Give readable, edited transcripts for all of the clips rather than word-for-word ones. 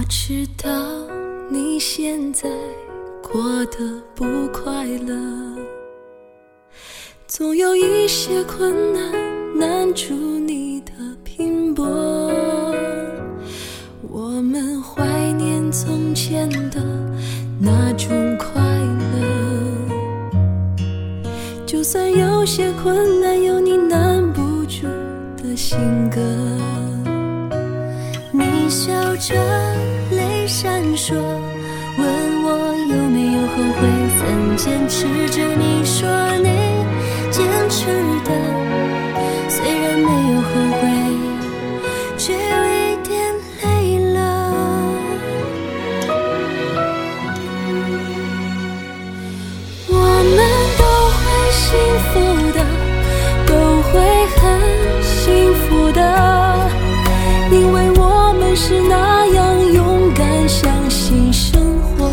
知道你现在过得不快乐，总有一些困难难住你的拼搏。我们怀念从前的那种快乐，就算有些困难有你难不住的性格。 你笑着泪闪烁，问我有没有后悔曾坚持着你说你坚持的，虽然没有后悔，却有一点累了。我们都会幸福的，都会很幸福的，因为我们是那样勇敢相信生活。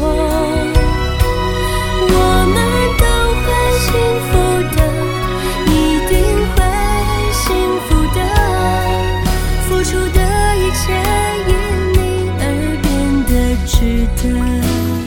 我们都会幸福的，一定会幸福的，付出的一切因你而变得值得。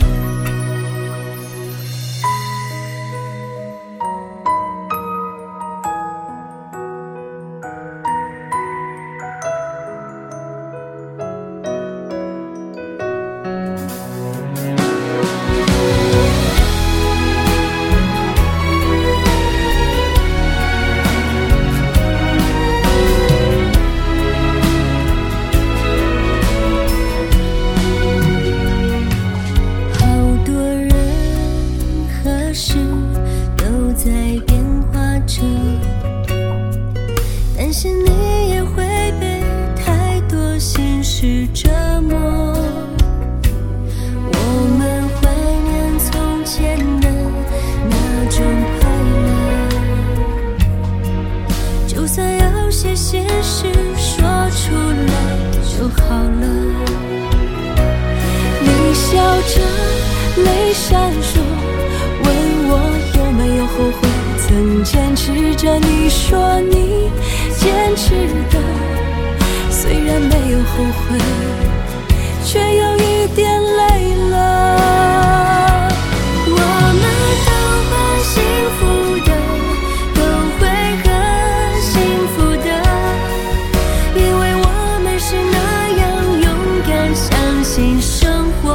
担心你也会被太多心事折磨。我们怀念从前的那种快乐，就算有些心事说出来就好了。 你笑着泪闪烁，问我有没有后悔曾坚持着你说你坚持的，虽然没有后悔，却有一点累了。 我们都会幸福的，都会很幸福的，因为我们是那样勇敢相信生活。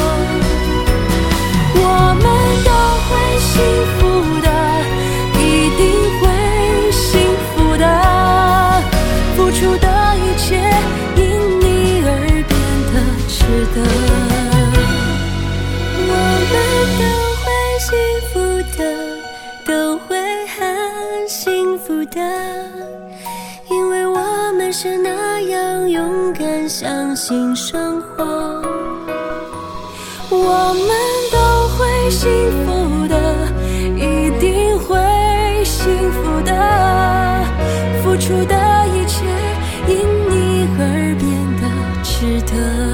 我们都会幸福的，一定会幸福的，付出的一切因你而变得值得。 我们都会幸福的，都会很幸福的，因为我们是那样勇敢相信生活。 我们都会幸福的，一定会幸福的，付出的一切因你而变得值得。